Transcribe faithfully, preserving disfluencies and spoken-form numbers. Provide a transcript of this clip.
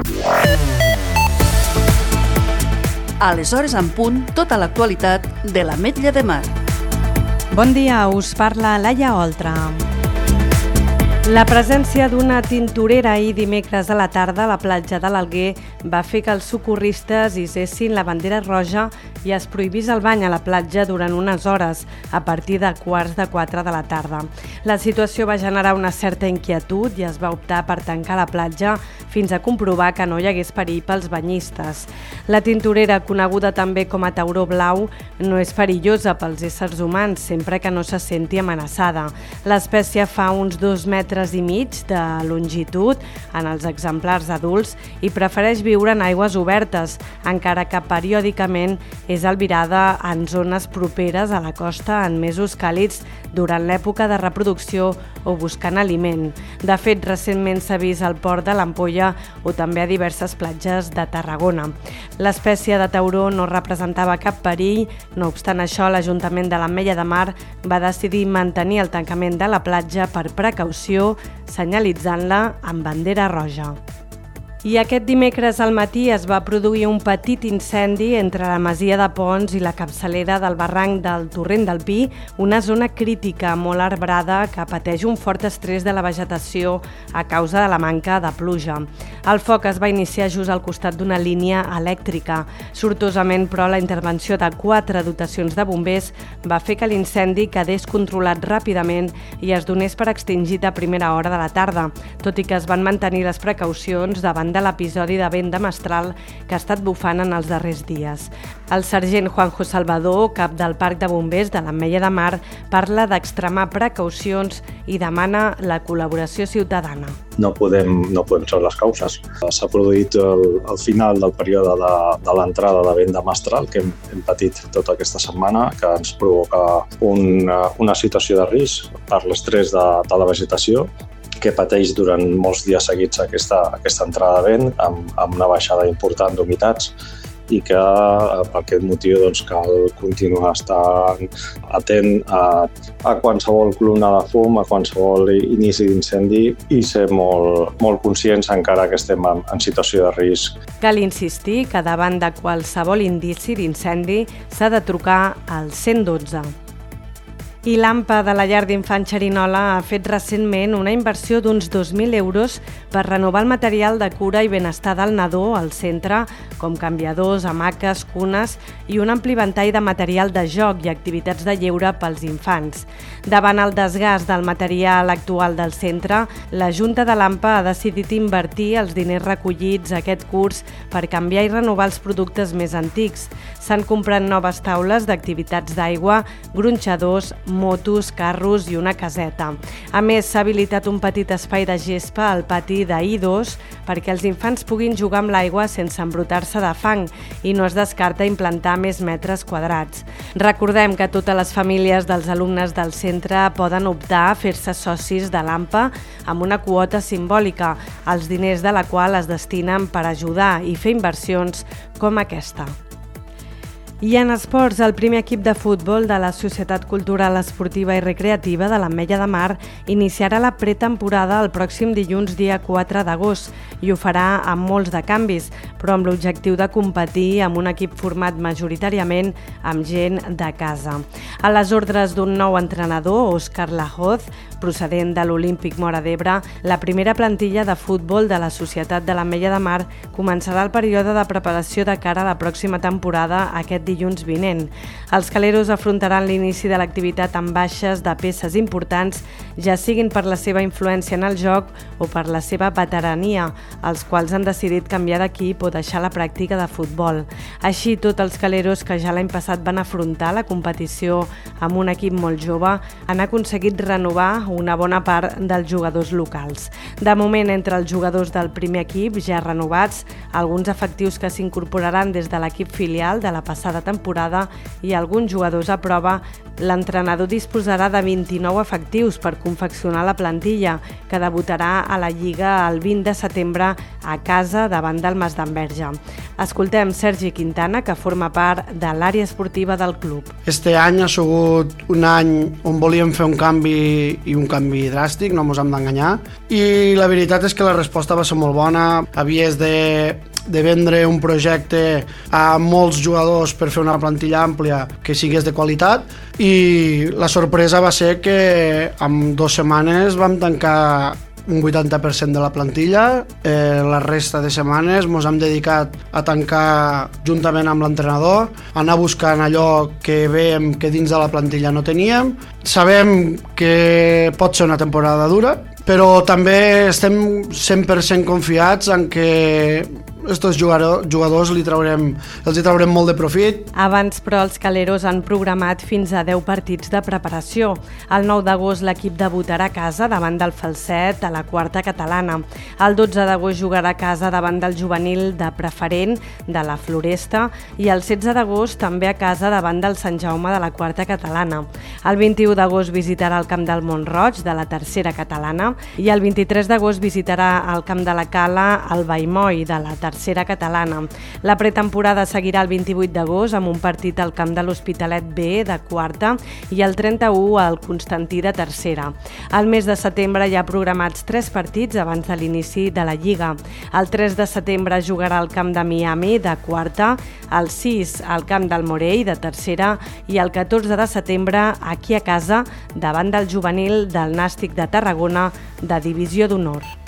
Aleshores en punt, tota l'actualitat de l'Ametlla de Mar. Bon dia, us parla Laia Oltra. La presència d'una tintorera ahir dimecres a la tarda a la platja de l'Alguer va fer que els socorristes hissessin la bandera roja i es prohibís el bany a la platja durant unes hores, a partir de quarts de quatre de la tarda. La situació va generar una certa inquietud i es va optar per tancar la platja fins a comprovar que no hi hagués perill pels banyistes. La tintorera, coneguda també com a tauró blau, no és perillosa pels éssers humans sempre que no se senti amenaçada. L'espècie fa uns dos metres i mig de longitud en els exemplars adults i prefereix viure en aigües obertes, encara que periòdicament és albirada en zones properes a la costa en mesos càlids durant l'època de reproducció o buscant aliment. De fet, recentment s'ha vist al port de l'Ampolla o també a diverses platges de Tarragona. L'espècie de tauró no representava cap perill, no obstant això, l'Ajuntament de l'Ametlla de Mar va decidir mantenir el tancament de la platja per precaució, senyalitzant-la amb bandera roja. I aquest dimecres al matí es va produir un petit incendi entre la masia de Pons i la capçalera del barranc del Torrent del Pi, una zona crítica molt arbrada que pateix un fort estrès de la vegetació a causa de la manca de pluja. El foc es va iniciar just al costat d'una línia elèctrica. Sortosament, però, la intervenció de quatre dotacions de bombers va fer que l'incendi quedés controlat ràpidament i es donés per extingit a primera hora de la tarda, tot i que es van mantenir les precaucions davant de l'episodi de vent de mestral que ha estat bufant en els darrers dies. El sergent Juanjo Salvador, cap del Parc de Bombers de l'Ametlla de Mar, parla d'extremar precaucions i demana la col·laboració ciutadana. No podem, no podem saber les causes. S'ha produït el, el final del període de, de l'entrada de vent de mestral que hem, hem patit tota aquesta setmana, que ens provoca un, una situació de risc per l'estrès de, de la vegetació que pateix durant molts dies seguits aquesta, aquesta entrada de vent amb, amb una baixada important d'humitats i que per aquest motiu doncs, cal continuar estant atent a, a qualsevol columna de fum, a qualsevol inici d'incendi i ser molt, molt conscients encara que estem en, en situació de risc. Cal insistir que davant de qualsevol indici d'incendi s'ha de trucar al cent dotze. I l'AMPA de la llar d'infants Xerinola ha fet recentment una inversió d'uns dos mil euros per renovar el material de cura i benestar del nadó al centre, com canviadors, hamaques, cunes i un ampli ventall de material de joc i activitats de lleure pels infants. Davant el desgast del material actual del centre, la Junta de l'AMPA ha decidit invertir els diners recollits aquest curs per canviar i renovar els productes més antics. S'han comprat noves taules d'activitats d'aigua, gronxadors, motos, carros i una caseta. A més, s'ha habilitat un petit espai de gespa al pati d'I dos perquè els infants puguin jugar amb l'aigua sense embrutar-se de fang i no es descarta implantar més metres quadrats. Recordem que totes les famílies dels alumnes del centre poden optar a fer-se socis de l'AMPA amb una quota simbòlica, els diners de la qual es destinen per ajudar i fer inversions com aquesta. I en esports, el primer equip de futbol de la Societat Cultural Esportiva i Recreativa de l'Ametlla de Mar iniciarà la pretemporada el pròxim dilluns dia quatre d'agost i ho farà amb molts de canvis, però amb l'objectiu de competir amb un equip format majoritàriament amb gent de casa. A les ordres d'un nou entrenador, Òscar Lahoz, procedent de l'Olímpic Móra d'Ebre, la primera plantilla de futbol de la Societat de l'Ametlla de Mar començarà el període de preparació de cara a la pròxima temporada aquest dilluns vinent. Els caleros afrontaran l'inici de l'activitat amb baixes de peces importants, ja siguin per la seva influència en el joc o per la seva veterania, els quals han decidit canviar d'equip o deixar la pràctica de futbol. Així, tots els caleros que ja l'any passat van afrontar la competició amb un equip molt jove han aconseguit renovar una bona part dels jugadors locals. De moment, entre els jugadors del primer equip ja renovats, alguns efectius que s'incorporaran des de l'equip filial de la passada temporada i alguns jugadors a prova, l'entrenador disposarà de vint-i-nou efectius per confeccionar la plantilla, que debutarà a la Lliga el vint de setembre a casa davant del Masdenverge. Escoltem Sergi Quintana, que forma part de l'àrea esportiva del club. Este any ha sigut un any on volíem fer un canvi i un canvi dràstic, no ens hem d'enganyar, i la veritat és que la resposta va ser molt bona. Havies de de vendre un projecte a molts jugadors per fer una plantilla àmplia que sigués de qualitat, i la sorpresa va ser que en dues setmanes vam tancar un vuitanta per cent de la plantilla. Eh, la resta de setmanes ens hem dedicat a tancar juntament amb l'entrenador, anar buscant allò que veiem que dins de la plantilla no teníem. Sabem que pot ser una temporada dura, però també estem cent per cent confiats en que estos jugadors li traurem, els hi traurem molt de profit. Abans, però, els caleros han programat fins a deu partits de preparació. El nou d'agost l'equip debutarà a casa davant del Falset a la quarta catalana. El dotze d'agost jugarà a casa davant del juvenil de preferent de la Floresta i el setze d'agost també a casa davant del Sant Jaume de la quarta catalana. El vint-i-u d'agost visitarà el camp del Mont-roig de la tercera catalana i el vint-i-tres d'agost visitarà el camp de la Cala el Vallmoll de la tercera catalana. La pretemporada seguirà el vint-i-vuit d'agost amb un partit al camp de l'Hospitalet B de quarta i el trenta-u al Constantí de tercera. Al mes de setembre hi ha programats tres partits abans de l'inici de la Lliga. El tres de setembre jugarà al camp de Miami de quarta, el sis al camp del Morell de tercera i el catorze de setembre aquí a casa davant del juvenil del Nàstic de Tarragona de Divisió d'Honor.